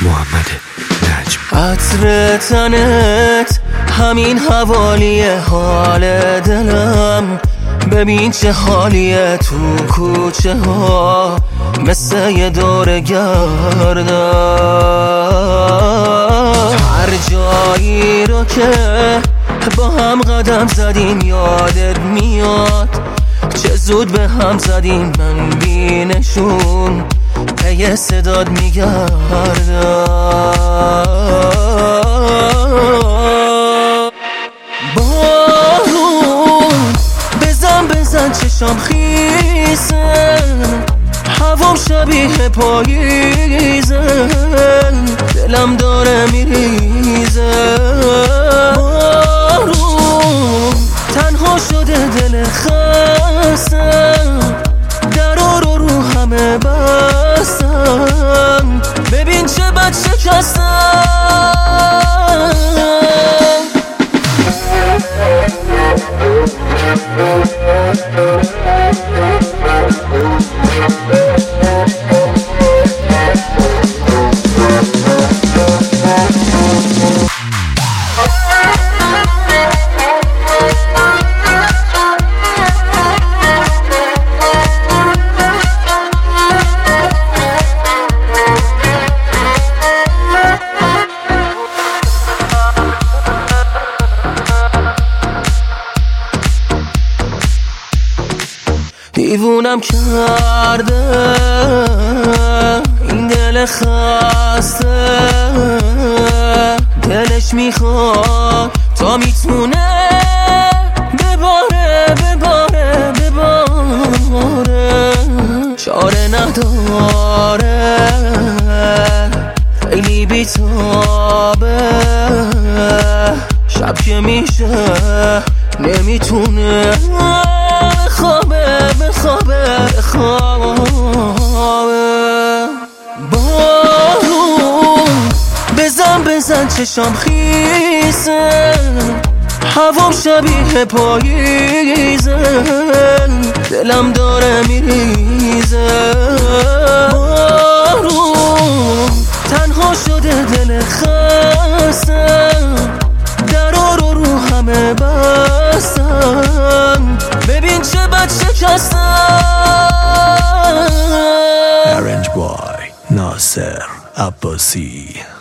محمد نجم. عطر تنت همین حوالی حال دلم، ببین چه حالیه تو کوچه ها مثل یه دور گردم. هر جایی رو که با هم قدم زدیم یادت میاد، چه زود به هم زدیم من بینشون پی صداد میگردم. بارون بزن چشام خیزه، هوام شبیه پاییزه، دلم داره میریزه. بارون تنها شده دل خستم، درا رو همه بستم، ببین چه بد شکستم. دیوونم کرده این دل خسته، دلش میخواد تا میتونه بباره بباره بباره، چاره نداره خیلی بیتابه، شب که میشه نمیتونه بخوابه. بارون بزن چشام خیزه، هوام شبیه پاییزه، دلم داره میریزه. بارون تنها شده دل خستم، درا رو همه بستم، ببین چه بد شکستم. Arrange by ناصر عباسی.